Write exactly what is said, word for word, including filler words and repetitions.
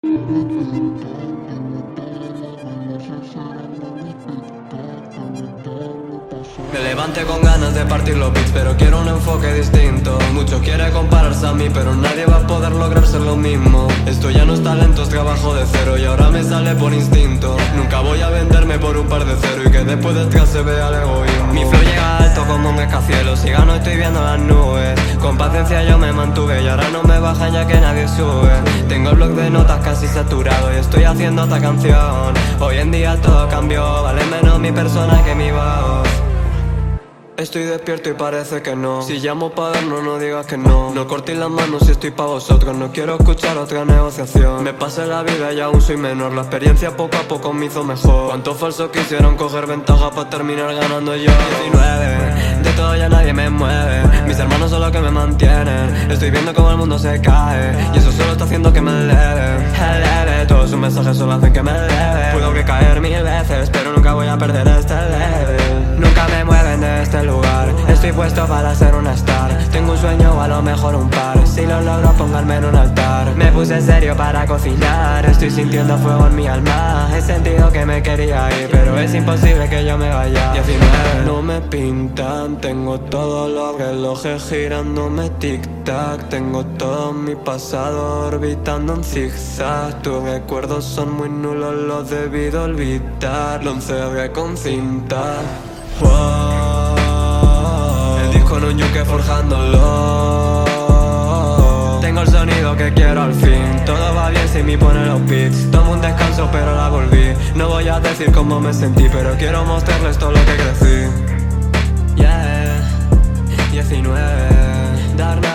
Me levanté con ganas de partir los beats, pero quiero un enfoque distinto. Muchos quieren compararse a mí, pero nadie va a poder lograr ser lo mismo. Esto ya no es talento, es trabajo de cero y ahora me sale por instinto. Nunca voy a venderme por un par de cero y que después detrás se vea el egoísmo. Mi flow llega alto como un rascacielos, si gano estoy viendo las nubes. Con paciencia yo me mantuve y ahora no me bajan ya que nadie sube. Tengo el blog de notas casi saturado y estoy haciendo esta canción. Hoy en día todo cambió, vale menos mi persona que mi voz. Estoy despierto y parece que no. Si llamo pa' darnos no digas que no. No cortéis las manos si estoy pa' vosotros. No quiero escuchar otra negociación. Me pasé la vida y aún soy menor. La experiencia poco a poco me hizo mejor. Cuántos falsos quisieron coger ventaja pa' terminar ganando yo. Diecinueve, de todo ya nadie me mueve. Mis hermanos son los que me mantienen. Estoy viendo cómo el mundo se cae y eso solo está haciendo que me eleve. Eleve, todos sus mensajes solo hacen que me eleve. Puedo que caer mil veces pero nunca voy a perder este level. Nunca me mueven de este lugar. Estoy puesto para ser una star. Tengo un sueño o a lo mejor un par. Si lo logro pónganme en un altar. Me puse serio para cocinar. Estoy sintiendo fuego en mi alma. He sentido que me quería ir pero es imposible que yo me vaya. Diecinueve, no me pintan. Tengo todos los relojes girándome tic-tac. Tengo todo mi pasado orbitando en zigzag. Tus recuerdos son muy nulos, los debí de olvidar. Lo encerré con cinta. Wow. El disco en un yunque forjándolo. Tengo el sonido que quiero al fin. Todo va bien si me ponen los beats. Tomo un descanso pero la volví. No voy a decir cómo me sentí, pero quiero mostrarles todo lo que crecí. Yeah, diecinueve, dar